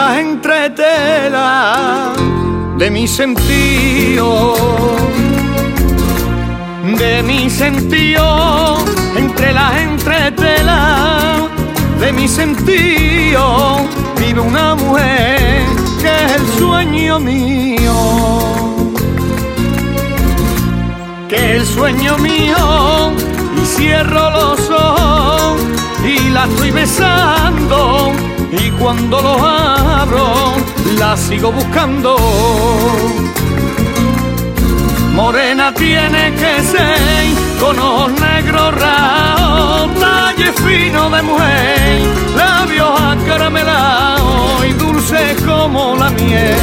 las entretelas de mi sentido, entre las entretelas de mi sentido, vive una mujer que es el sueño mío, que es el sueño mío, y cierro los ojos y la estoy besando, y cuando los abro la sigo buscando. Morena tiene que ser, con ojos negros raros, talle fino de mujer, labios acaramelados y dulces como la miel.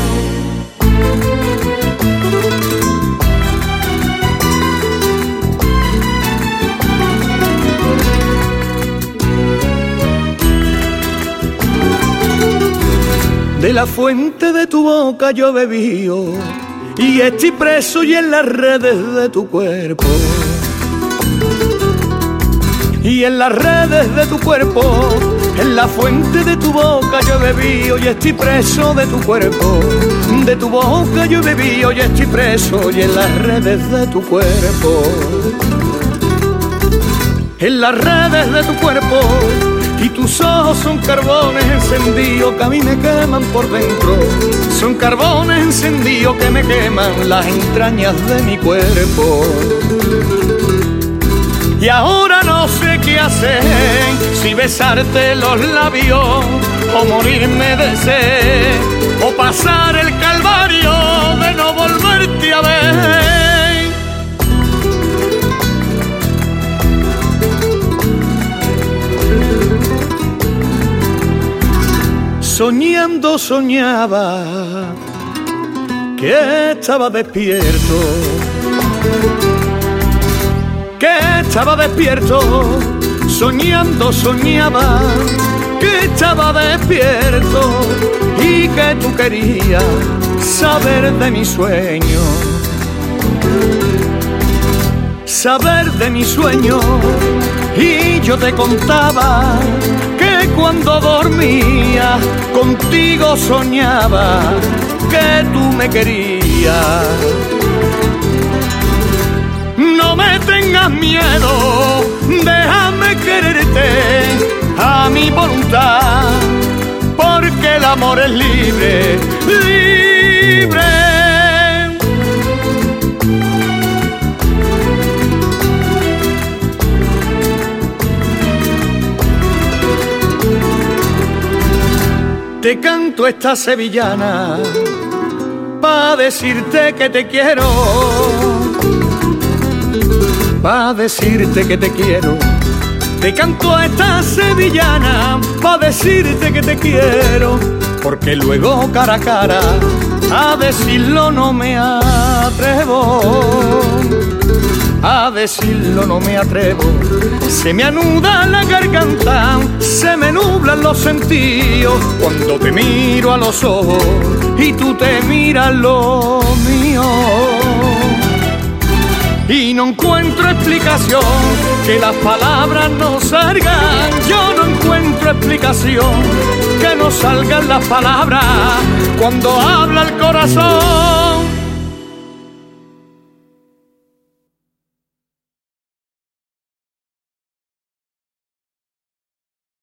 De la fuente de tu boca yo bebío, y estoy preso y en las redes de tu cuerpo. Y en las redes de tu cuerpo, en la fuente de tu boca yo bebío y estoy preso de tu cuerpo. De tu boca yo bebío y estoy preso, y en las redes de tu cuerpo. En las redes de tu cuerpo, y tus ojos son carbones encendidos que a mí me queman por dentro. Son carbones encendidos que me queman las entrañas de mi cuerpo. Y ahora no sé qué hacer, si besarte los labios o morirme de sed, o pasar el calvario de no volverte a ver. Soñando soñaba que estaba despierto, soñando soñaba que estaba despierto y que tú querías saber de mi sueño, y yo te contaba que cuando dormía contigo soñaba que tú me querías. No me tengas miedo, déjame quererte a mi voluntad, porque el amor es libre, libre. Te canto esta sevillana pa' decirte que te quiero, pa' decirte que te quiero. Te canto esta sevillana pa' decirte que te quiero, porque luego cara a cara a decirlo no me atrevo. A decirlo no me atrevo, se me anuda la garganta, se me nublan los sentidos cuando te miro a los ojos y tú te miras lo mío. Y no encuentro explicación, que las palabras no salgan. Yo no encuentro explicación, que no salgan las palabras cuando habla el corazón.